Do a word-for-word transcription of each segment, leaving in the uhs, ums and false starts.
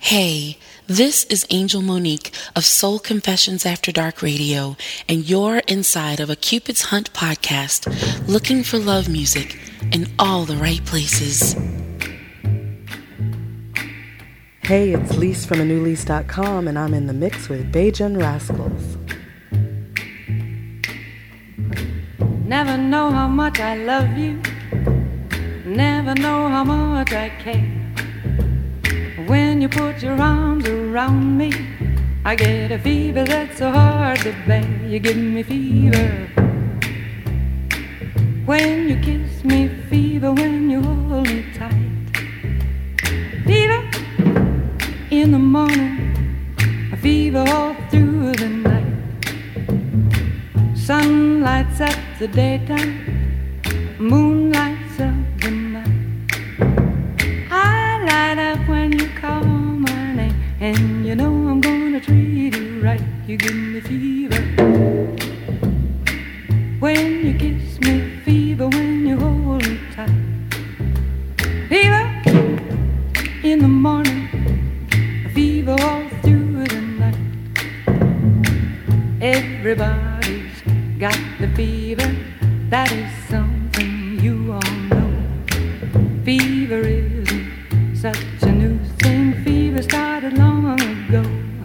Hey, this is Angel Monique of Soul Confessions After Dark Radio, and you're inside of a Cupid's Hunt podcast, looking for love music in all the right places. Hey, it's Lise from a new lease dot com, and I'm in the mix with Bajan Rascals. Never know how much I love you, never know how much I care. When you put your arms around me, I get a fever that's so hard to bear. You give me fever when you kiss me, fever when you hold me tight. Fever in the morning, a fever all through the night. Sun lights up the daytime, moon lights up the night. I light up when you call my name, and you know I'm gonna treat you right. You give me fever when you kiss me, fever when you hold me tight. Fever in the morning, a fever all through the night. Everybody's got the fever, that is something you all know. Fever isn't such a new thing, fever started long ago.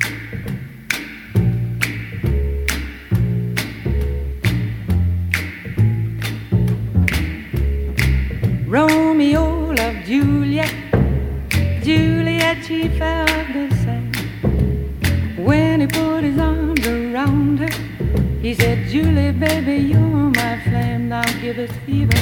Romeo loved Juliet, Juliet she felt the same. When he put his arms around her, he said, Julie, baby, you're my flame, now give us fever.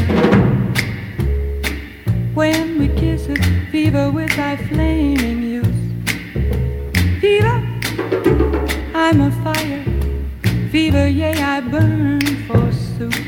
When we kiss it, fever with thy flaming youth. Fever, I'm a fire, fever, yea, I burn forsooth.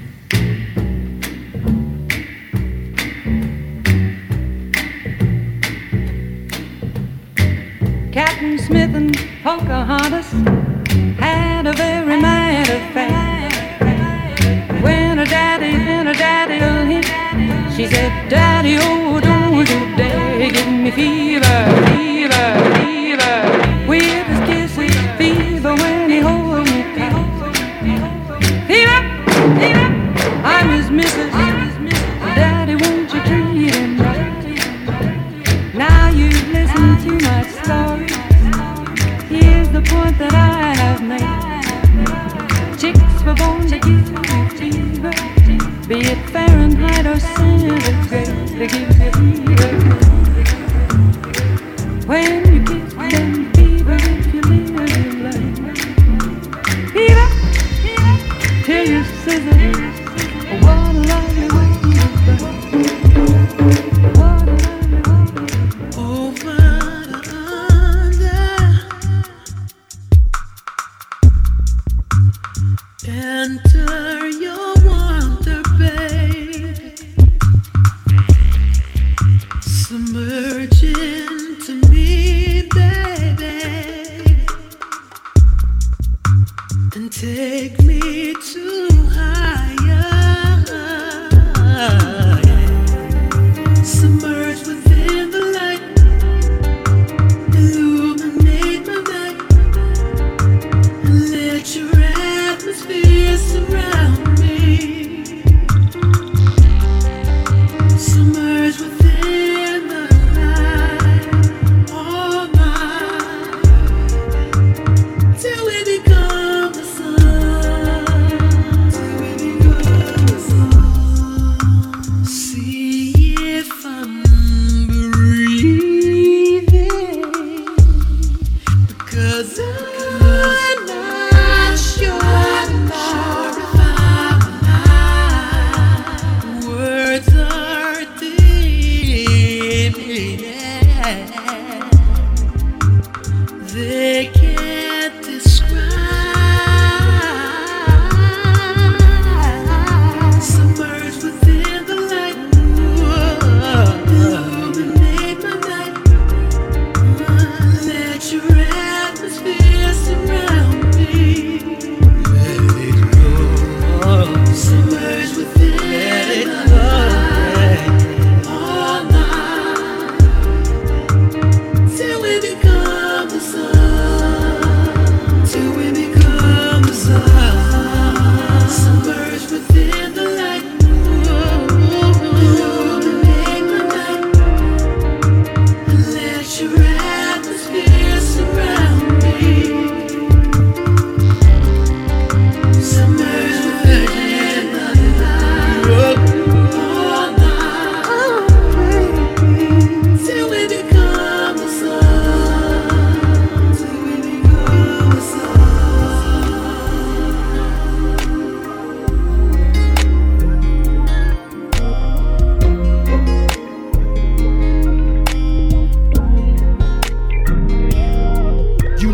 Captain Smith and Pocahontas had a very mad affair. When her daddy and her daddy hit, she said, Daddy, oh, don't you dare give me fever, fever, fever. With his kisses, fever when he holds me tight. Fever, fever, I'm his missus. Daddy, won't you treat him right? Now you've listened to my story. Here's the point that I have made. Chicks were born to give you fever, be it Fahrenheit or centigrade, they give you fever. When you kiss them, fever, if you live, you learn. Fever, till you scissor, what a lovely way to burn. What a lovely way. Over under, enter your wonder, babe. Submerge into me, baby, and take me too higher. Submerge within the light, illuminate my mind, and let your atmosphere surround me. Submerge within the light, all mine, till we become the sun, till we become the sun. See if I'm breathing, because I'm not sure, sure if I'm alive. Words are deep, they can't describe. Submerge within the light, illuminate my night. Let your atmosphere surround me. Let it go. Submerge within Let it the go. Light all night till we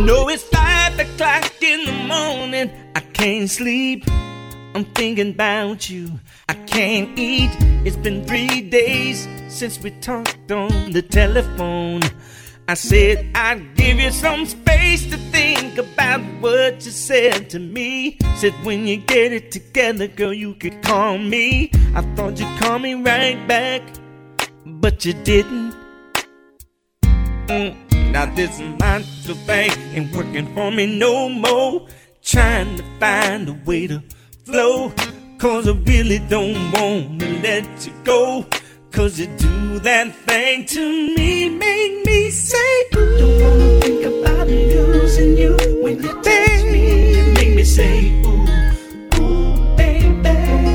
know it's five o'clock in the morning. I can't sleep. I'm thinking about you. I can't eat. It's been three days since we talked on the telephone. I said I'd give you some space to think about what you said to me. Said when you get it together, girl, you could call me. I thought you'd call me right back, but you didn't. Mm. Now this mindful thing ain't working for me no more. Trying to find a way to flow, cause I really don't want to let you go. Cause you do that thing to me, make me say, ooh. Don't wanna think about losing you. When you touch me, you make me say, ooh, ooh, baby.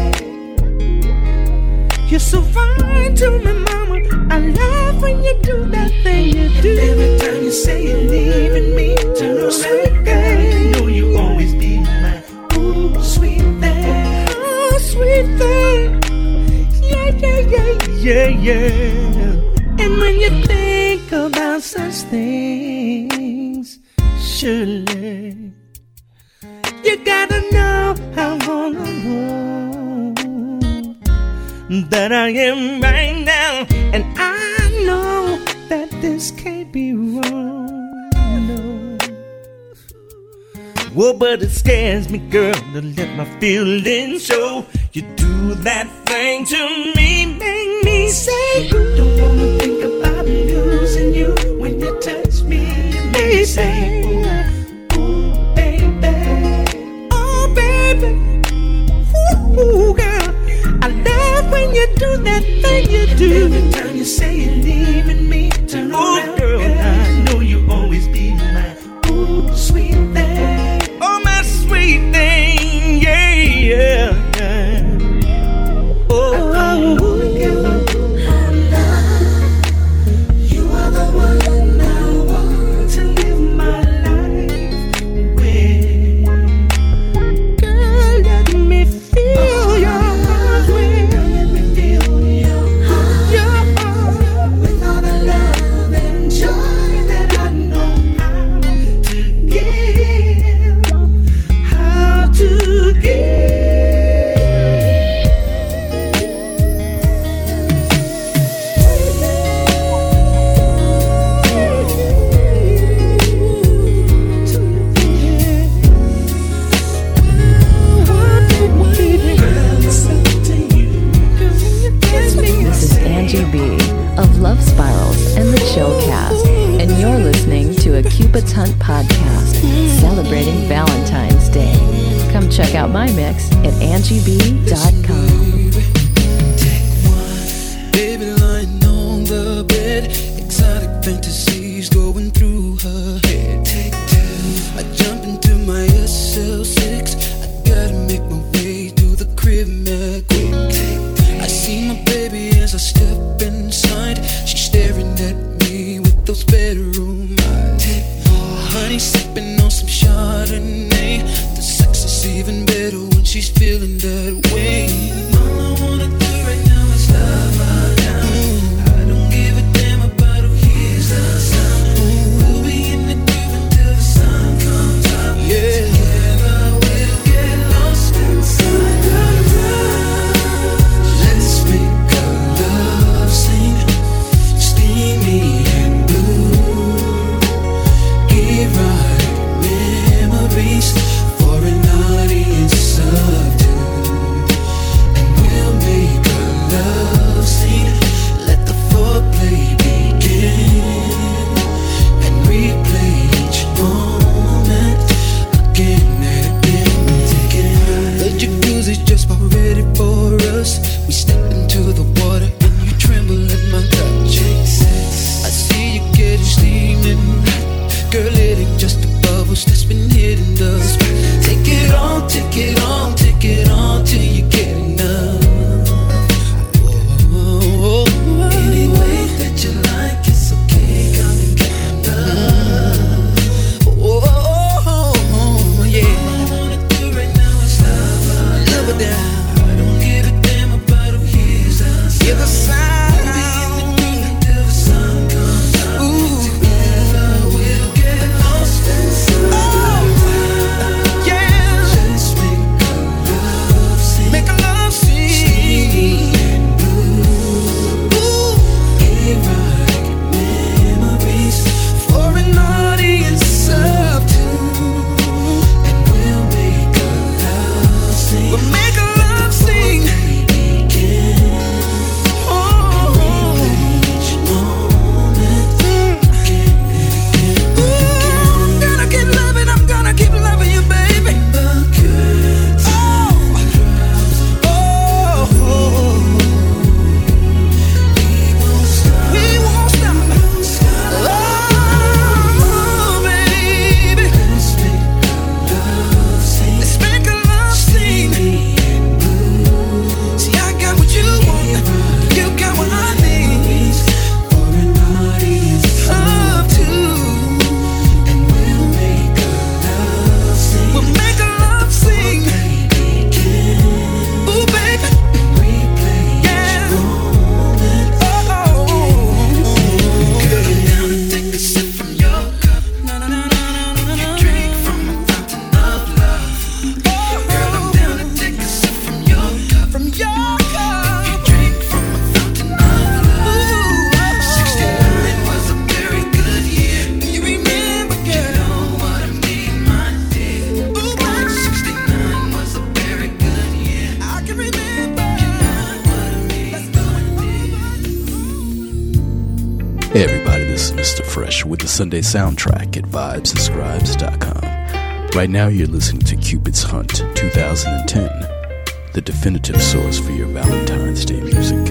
You're so fine to me, mama. I love when you do that thing you do. Every time you say you're leaving me, turn around, girl, you know you always be my ooh, sweet thing. Oh, sweet thing. Yeah, yeah, yeah, yeah, yeah. And when you think about such things, surely you gotta know how vulnerable that I am right now. And I know that this can't be wrong, no. Well, but it scares me, girl, to let my feelings show. You do that thing to me, make me say, don't wanna think about losing you. When you touch me, you make me say, ooh, ooh, baby. Oh, baby. Ooh, ooh, girl. I love when you do that thing you do. Every time you say you're leaving me, turn ooh, around, girl, girl. I know you always be my ooh, sweet thing. Oh, my sweet thing, yeah, yeah, yeah. Oh, I wanna give up on love. You are the one I want to live my life with. Girl, let me feel your heart with. Let me feel your heart, your heart, with all the love and joy that I know how to give, how to give. Angie B of Love Spirals and the Chillcast, and you're listening to a Cupid's Hunt podcast celebrating Valentine's Day. Come check out my mix at angie b dot com. Take one, baby lying on the bed, exotic fantasies going through her head. Take two, I jump into my S L six, I gotta make my way to the crib now quick. I see my baby as I step inside. She's staring at me with those bedroom eyes. Honey sipping on some Chardonnay. The sex is even better when she's feeling that way. All I wanna do right now is love her down. I don't give a damn about who hears the sound. We'll be in the groove until the sun comes up. Yeah. Together we'll get lost inside the love. Let's make a love scene, steamy and blue. Give right memories for an audience of two, and we'll make Fresh with the Sunday soundtrack at vibes subscribes dot com. Right now you're listening to Cupid's Hunt two thousand ten, the definitive source for your Valentine's Day music.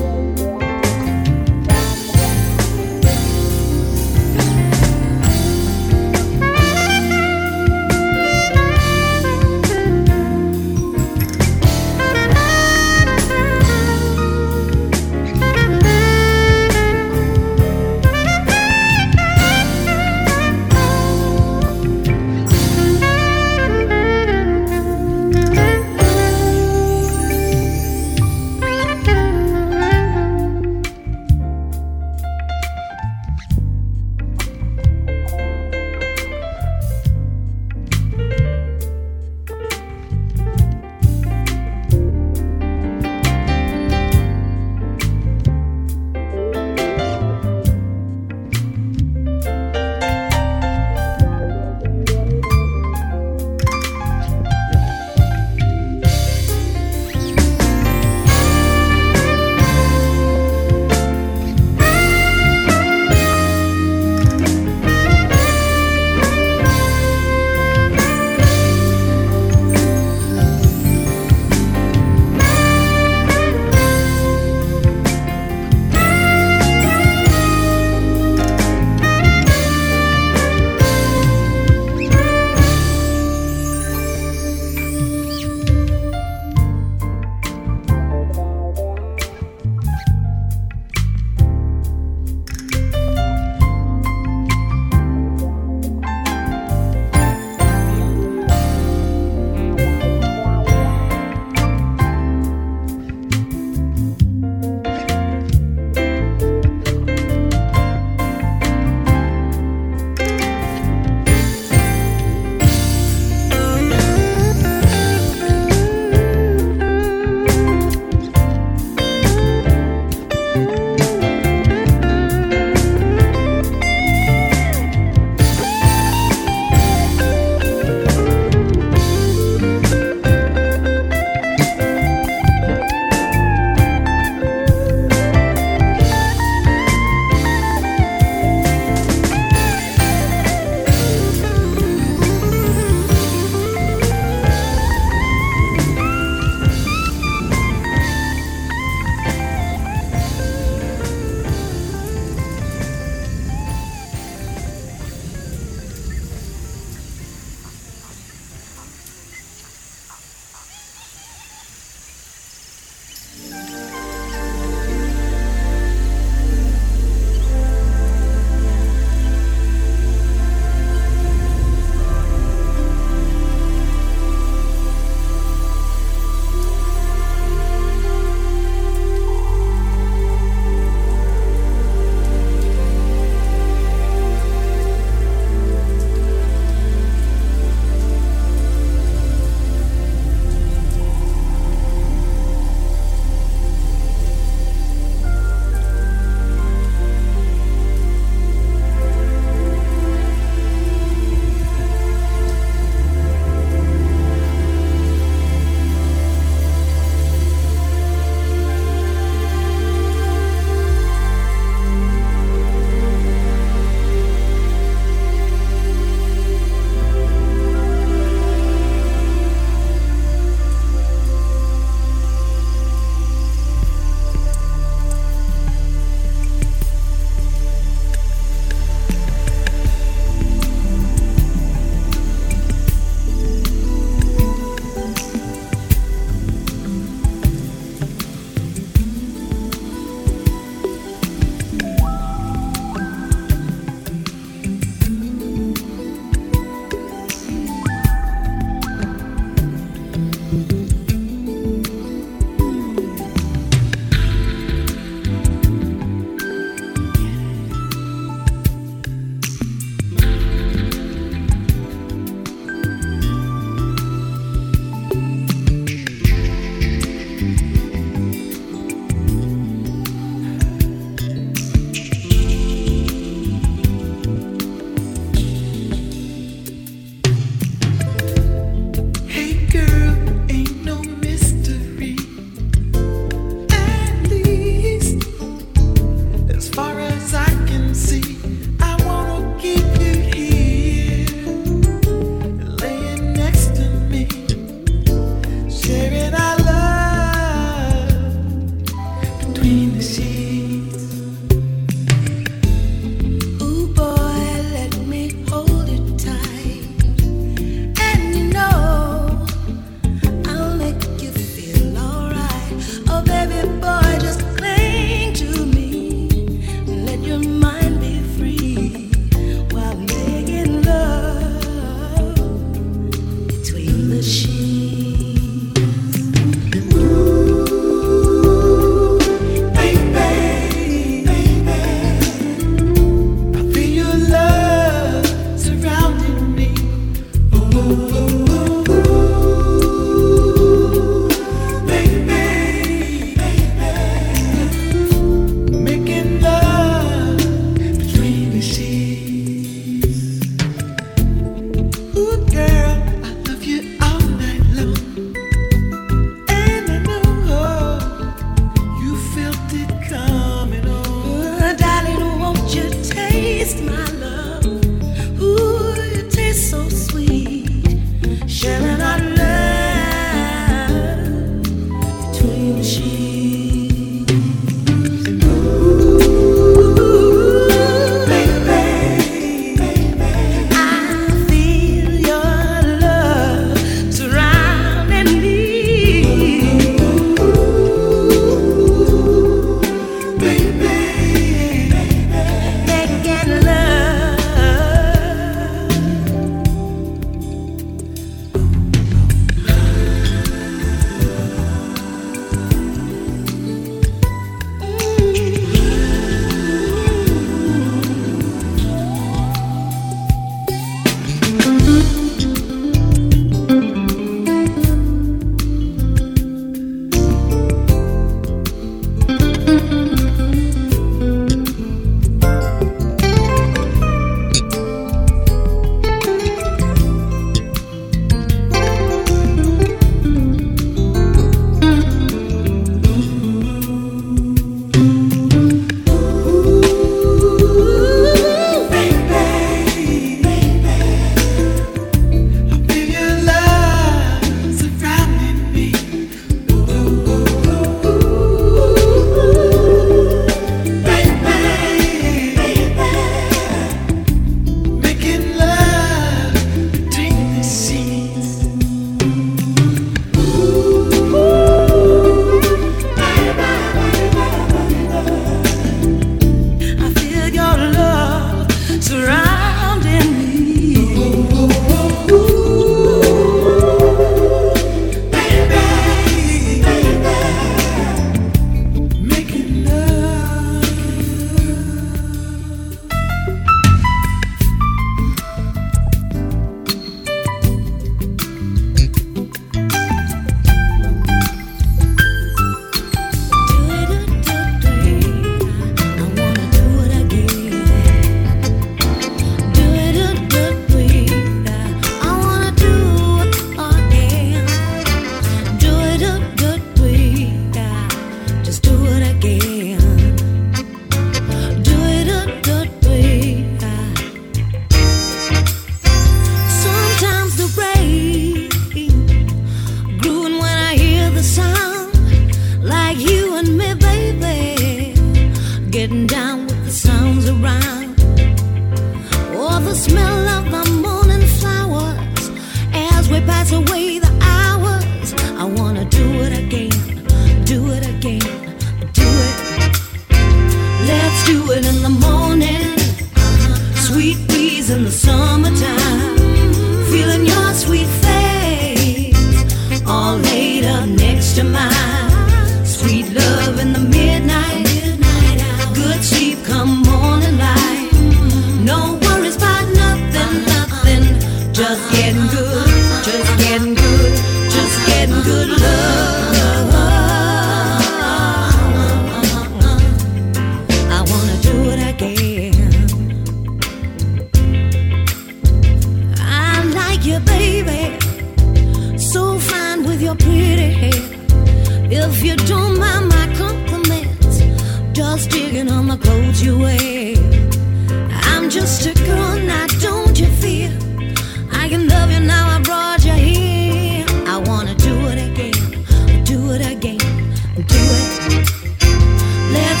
Let's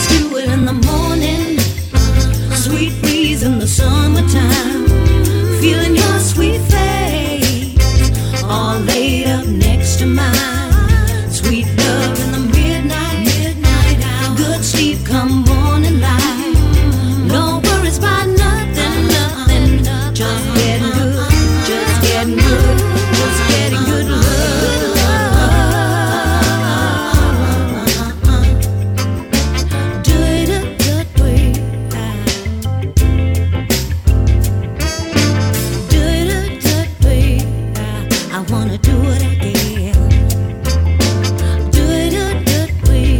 good sleep come morning light. No worries about nothing, nothing. Just getting good, just getting good, just getting good love. Do it a good way. Do it a good way. I wanna do it again. Do it a good way.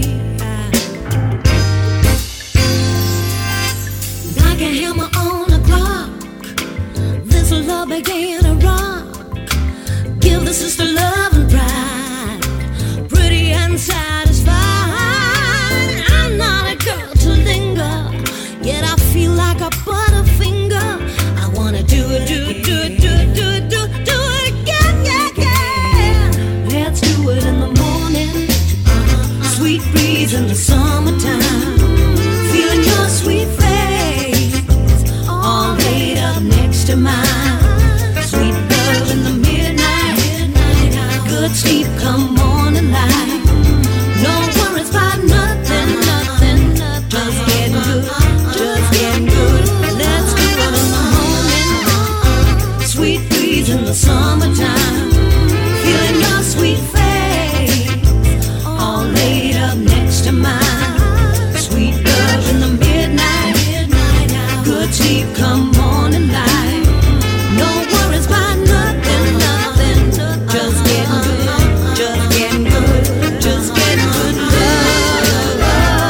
I can hear my own clock. This love began to rock. Give the sister love and pride, pretty and satisfied. I'm not a girl to linger, yet I feel like a butterfinger. I wanna do it, do it, do it, do it, do it, do it, do it again, yeah, yeah. Let's do it in the morning, uh-huh. Sweet breeze in the summertime, feeling your sweet face, all laid up next to mine. Sweet love in the midnight, good sleep come morning light. No worries about nothing, nothing. Just getting good, just getting good. Let's do it in the morning. Sweet breeze in the summertime, feeling your sweet face, all laid up next to mine. Sweet love in the midnight, good sleep come morning light. No worries about nothing, nothing. Just getting good, just getting good, just getting good love.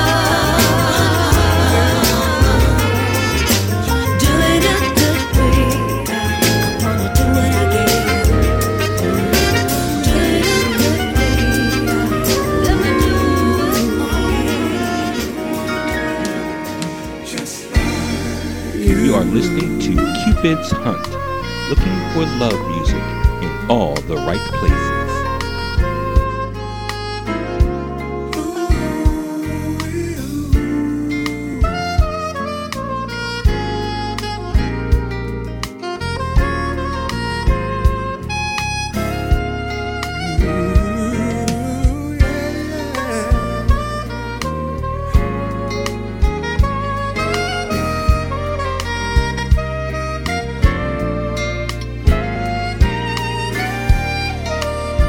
Do it a good way. I wanna do it again. Do it a good way. Let me do it. You are listening to Cupid's Hunt, looking for love music in all the right places. Yeah.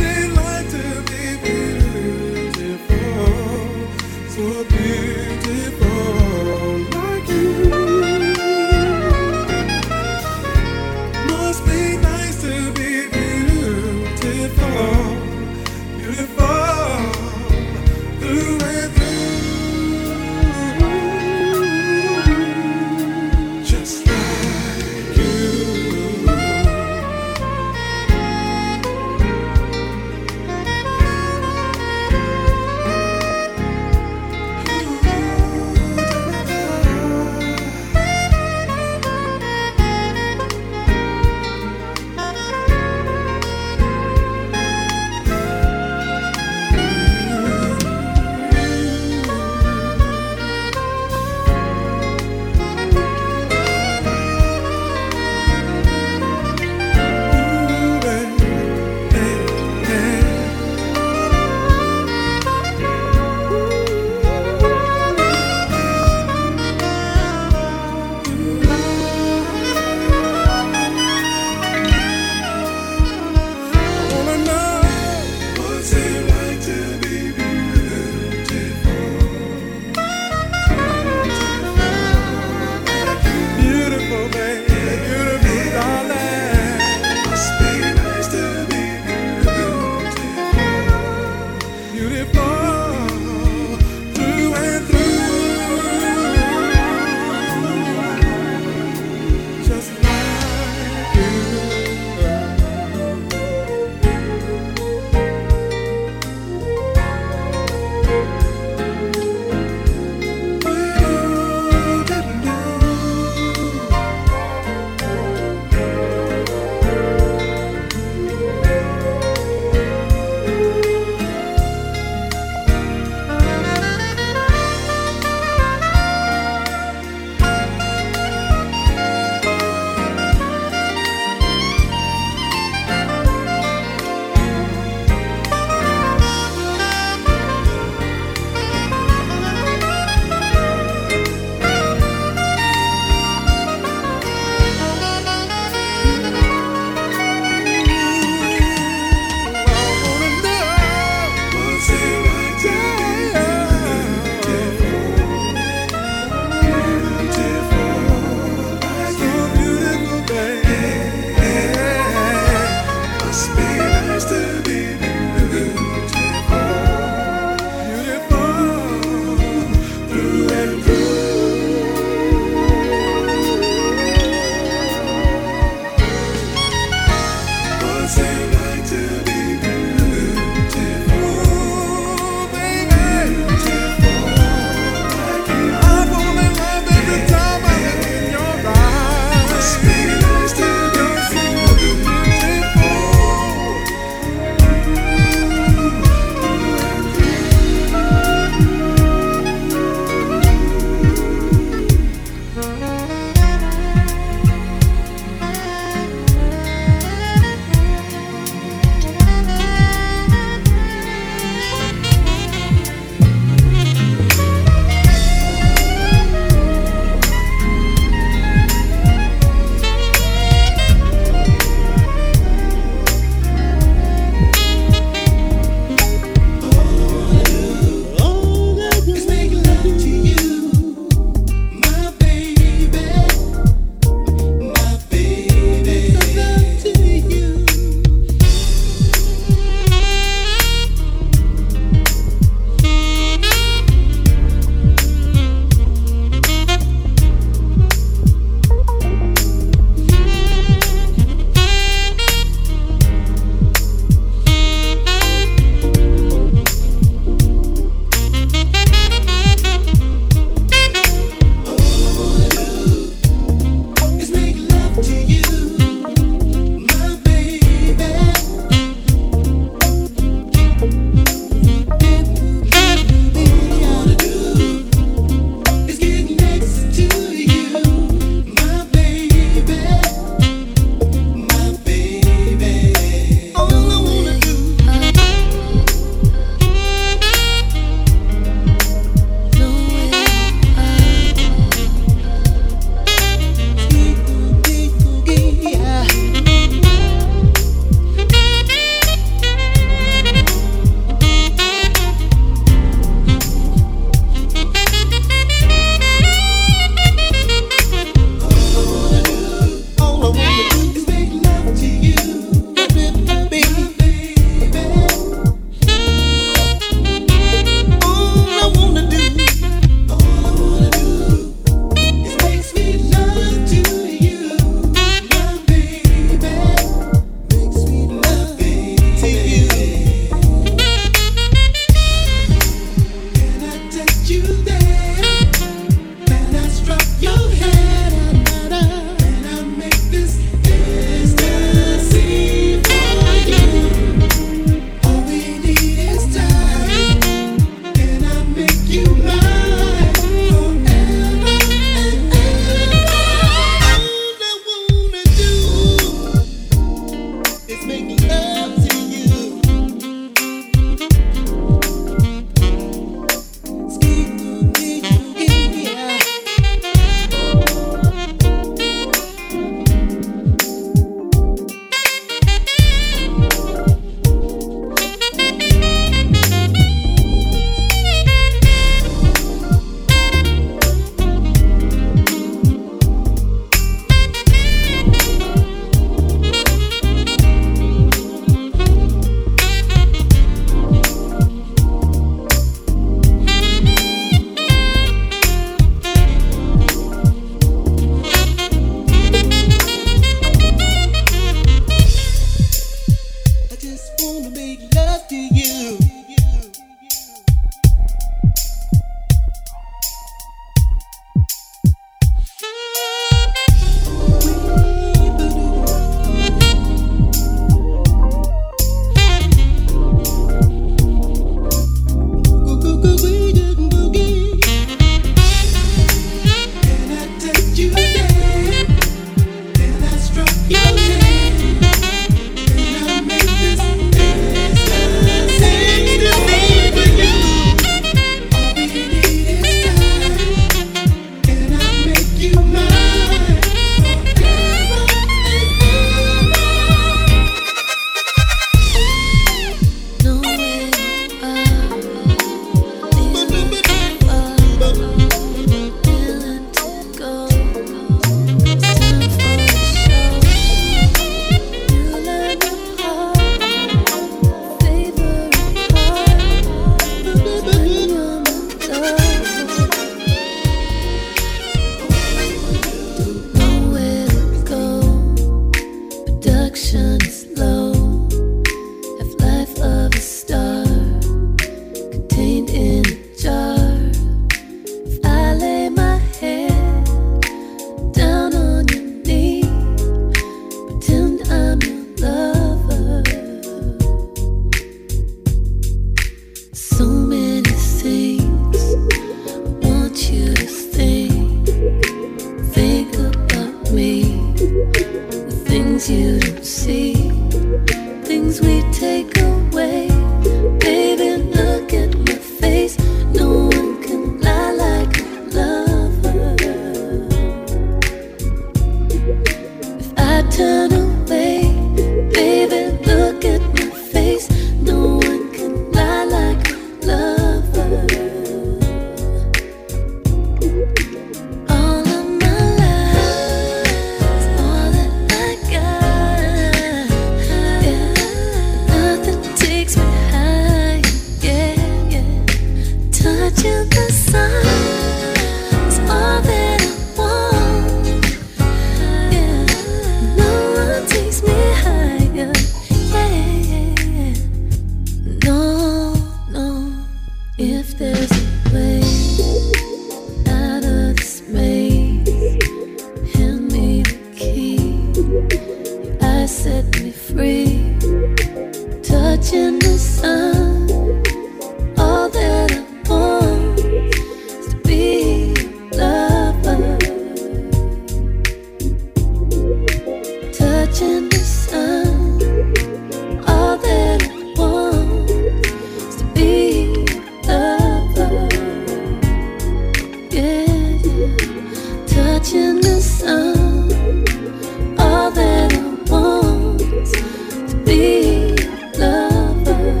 watching the sun. All that I want to be a lover.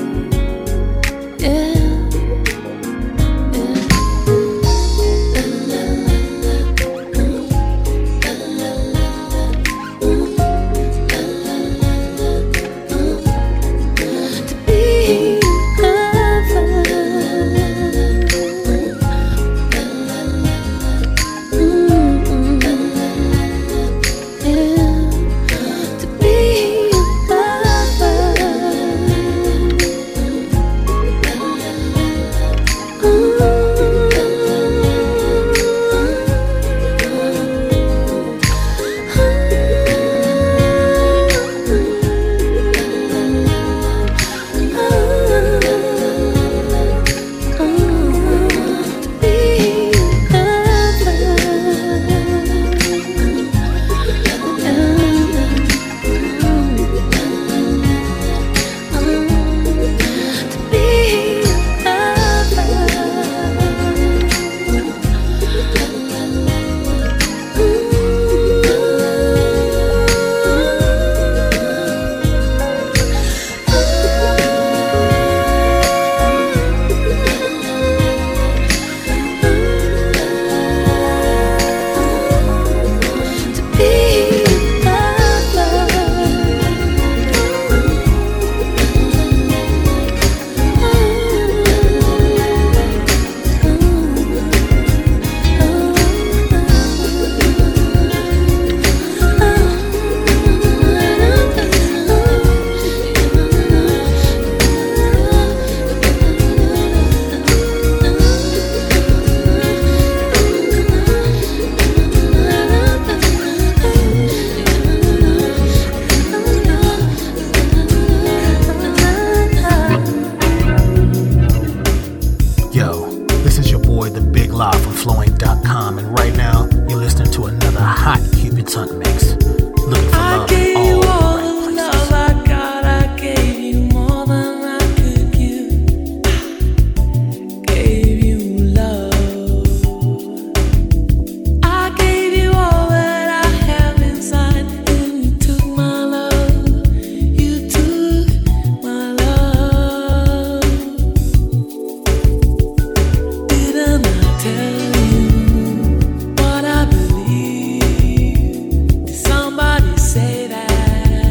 Yeah. Somebody say that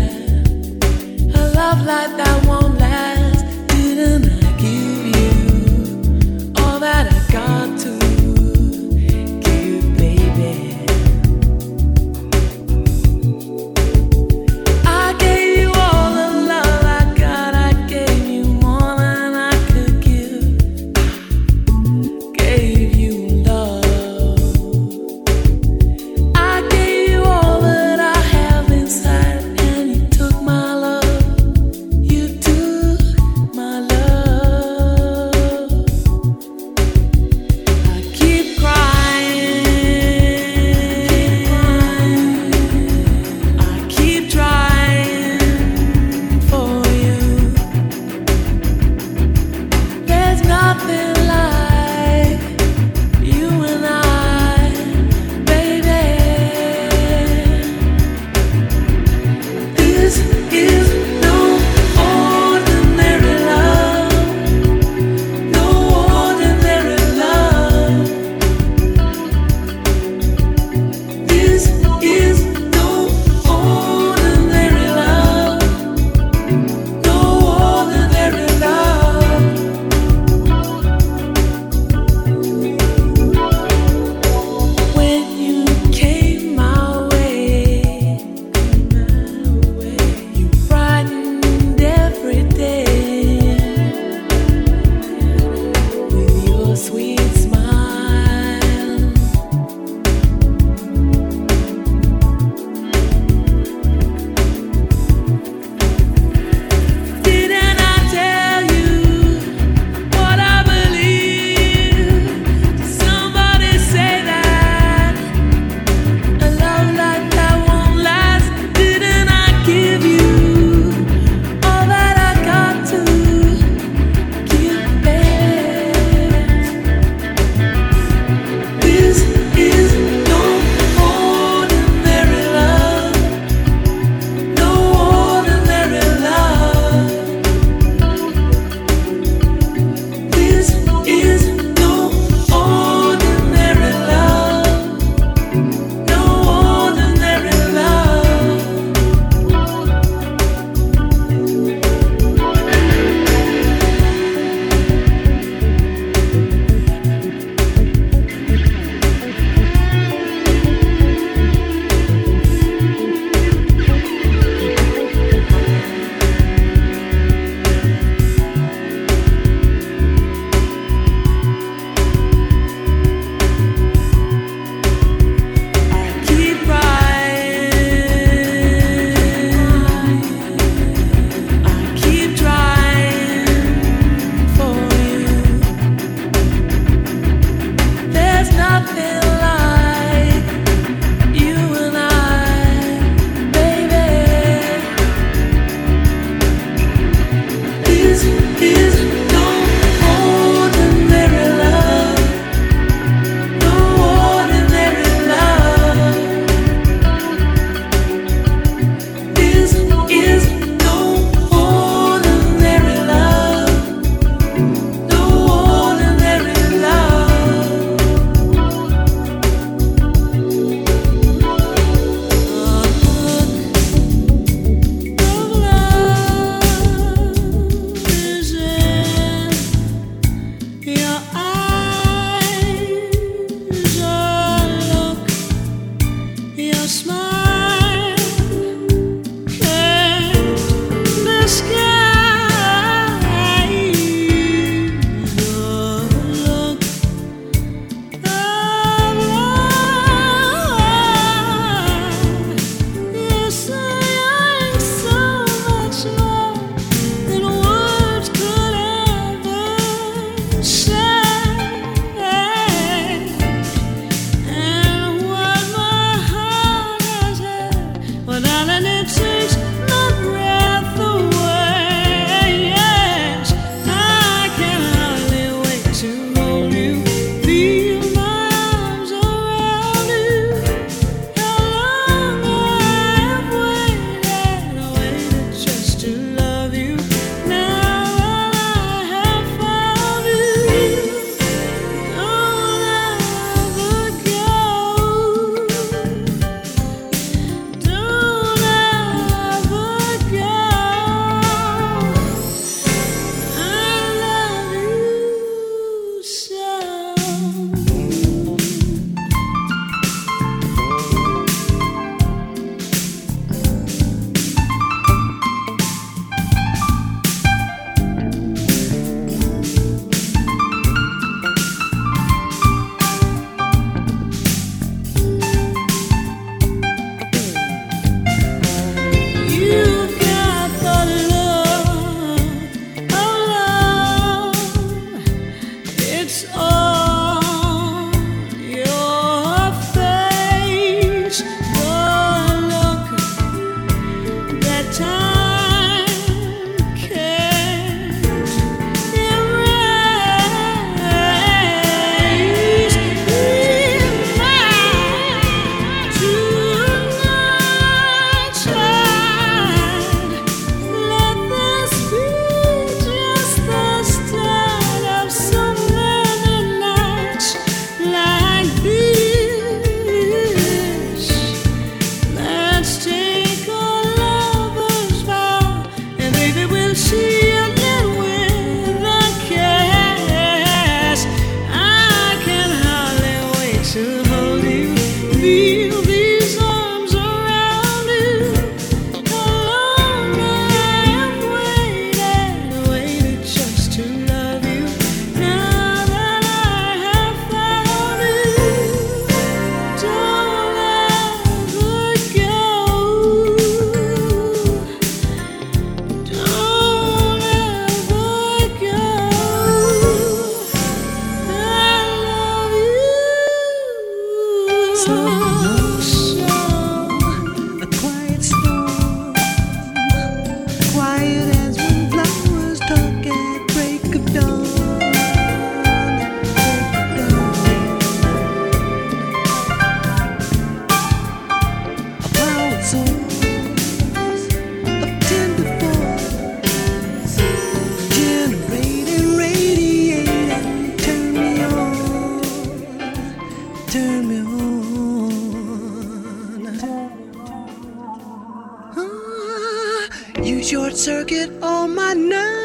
short circuit all my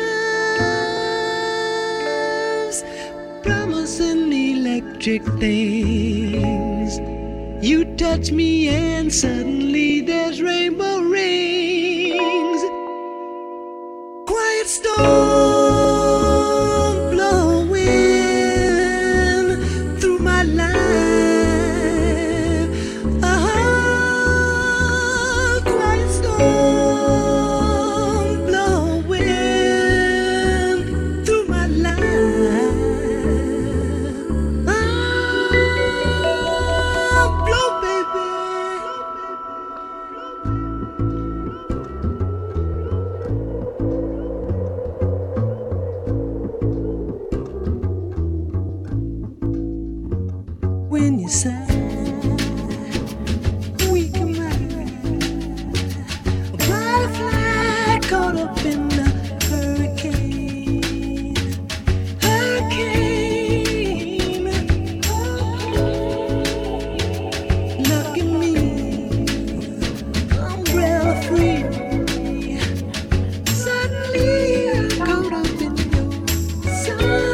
nerves, promising electric things. You touch me and suddenly there's rainbow rings. Quiet storm blowing through my life. Uh-huh. Quiet storm blowing through my life. Ah. on your side. We can ride. A butterfly caught up in the hurricane. Hurricane. Oh, look at me, umbrella free. Suddenly I'm caught up in your sun.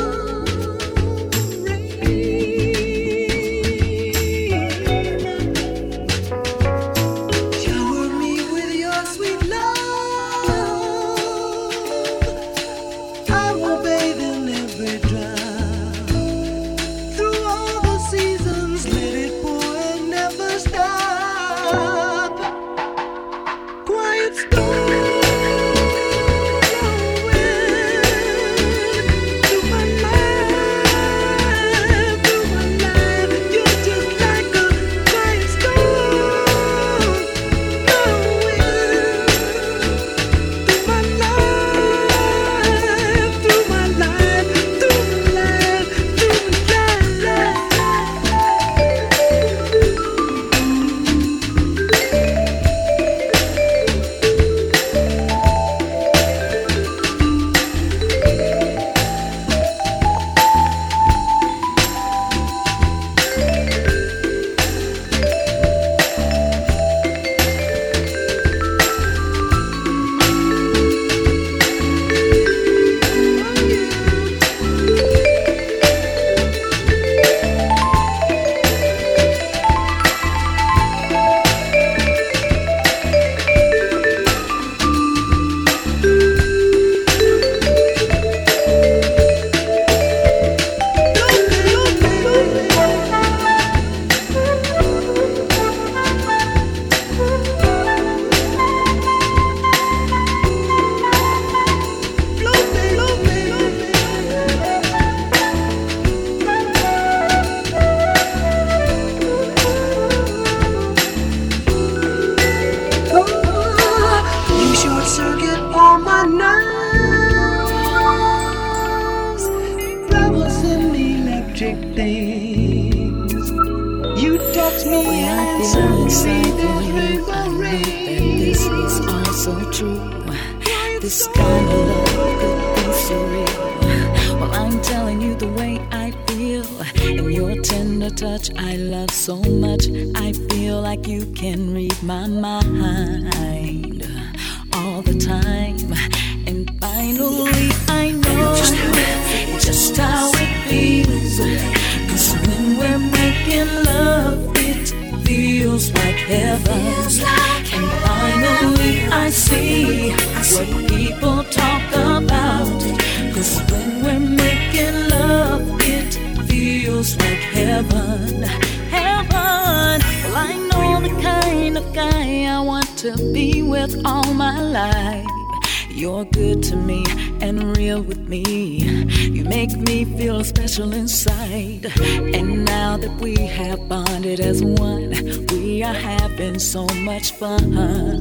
Inside, and now that we have bonded as one, we are having so much fun.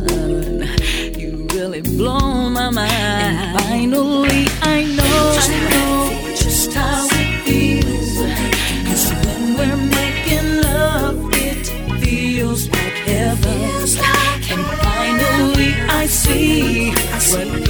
You really blow my mind. And finally, I know, I know just how it feels. 'Cause when we're making love, it feels like heaven. And finally, I see what